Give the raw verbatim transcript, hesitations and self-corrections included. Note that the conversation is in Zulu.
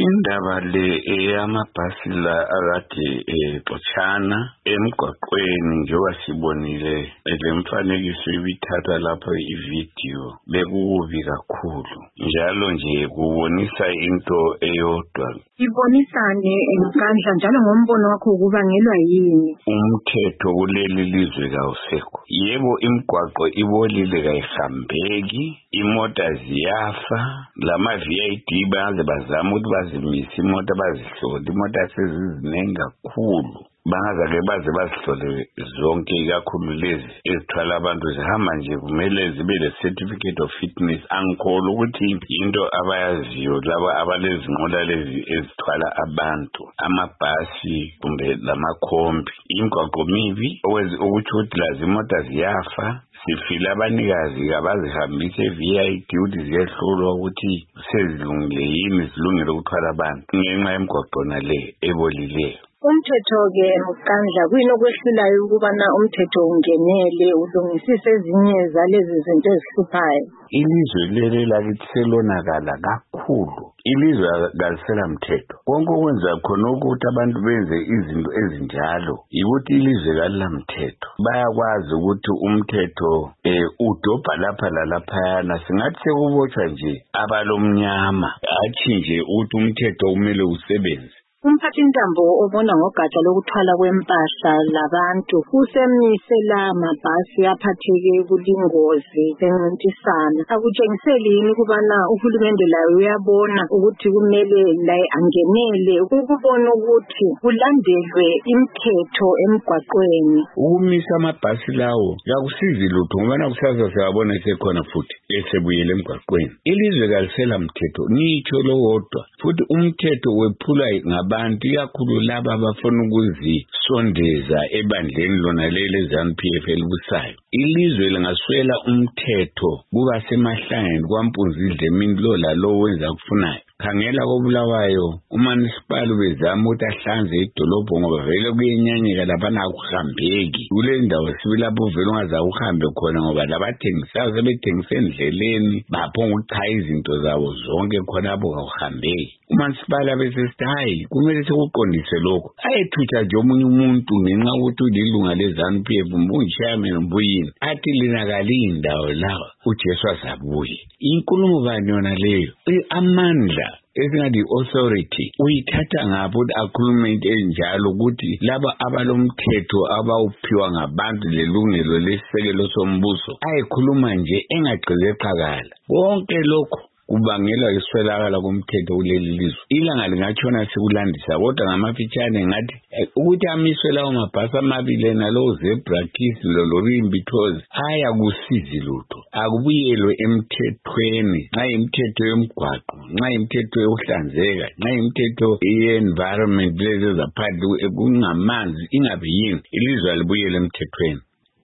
indaba le eyamabhasi la akade exotshana emgwaqweni njengoba sibonile le mfanekiso ibithatha lapho ivideo bekubi kakhulu njalo nje kubonisa into eyodwa. Ibonisane enkandla njalo ngombono wakho kubangelwa yini? Umthetho kuleli lizwe kawusekho. Yebo imigwaqo ibolile kayihambeki, imota ziyafa, lama V I D baze bazama ukuthi bazimise imota bazihlole, imota sezizinengi kakhulu. Bangazake baze bazihlole zonke ikakhulu lezi ezithwala abantu zihamba nje kumele zibe le certificate of fitness. Angikholwa ukuthi into abayaziyo laba abalezinqola lezi ezithwala abantu, amabhasi kumbe lamakhombi. Imigwaqo mibi ukuthi ukuthi lazi imota ziyafa, sifila abanikazi abazihambise V I D ukuthi ziyehlolwa ukuthi sezilungile yini, zilungile ukuthwala abantu ngenxa yemigwaqo nale ebolileyo. Umthetho ke mkandla kuyini okwehlulayo ukubana umthetho ungenele ulungisise ezinye zalezi zinto ezihluphayo? Ilizwe leli lakithi selonakala kakhulu. Ilizwe kalisela mthetho. Konke okwenza khona ukuthi abantu benze izinto ezinjalo ukuthi ilizwe kalila mthetho. Bayakwazi ukuthi umthetho eh udobha lapha lalaphayana, singathi sekubotshwa nje abalomnyama, athi nje ukuthi umthetho kumele usebenze. Umphathi intambo obona ngogatsha lokuthwala kwempahla labantu usemnisela amabhasi aphatheke kulingozi encintisana. Akutshengiseli yini ukubana uhulumende layo uyabona ukuthi kumele la angenele ukubona ukuthi kulandelwe imithetho emgwaqweni? Ukumisa amabhasi lawo yakusizi lutho ngoba kusasa siyabona sekhona futhi esebuyele emgwaqweni. Ilizwe kalisela mthetho nitsho lo wodwa, futhi umthetho wephula abantu ikakhulu laba abafuna ukuzisondeza ebandleni lona leli ZANU P F elibusayo. Ilizwe lingaswela umthetho kuba semahlangeni kwampunzidle emini lo lalo wenza kufunayo. Khangela koBulawayo uMunicipal bezama ukuthi ahlanze idolobho ngoba vele kuyenyanyeka lapha nakuhambeki. Kule ndawo sibilapho vele ungaza uhambe khona ngoba labathengisayo sebethengisa endleleni baphonga ukuchaya izinto zabo zonke khona abo akuhambeki. uMunicipal abesesithi hayi kumele sekuqondise lokho, ayethutha nje omunye umuntu ngenxa ukuthi ulilunga leZANU P F mbunjame mbuyini athi linakala indawo lawa uJesu azabuye. Inkulumo bani yona leyo? Amandla esingathi authority uyithatha ngapho akhulume enjalo ukuthi laba abalomthetho abawuphiwa ngabantu lelungelo lesisekelo sombuso ayikhuluma nje engagqize eqhakala. Konke lokho kubangela iswelakala komthetho kuleli lizwe. Ilanga lingatshona sikulandisa kodwa ngamafitshane ngathi ukuthi amiswe lawo mabhasi amabili nalo zebra kiss lo lorimbi tours aya kusizi lutho. Akubuyelwe emthethweni, nxa imithetho yomgwaqo, nxa imithetho yokuhlanzeka, nxa imithetho ye-environment lezi zaphandle kungamanzi ingabe yini, ilizwe libuyele emthethweni.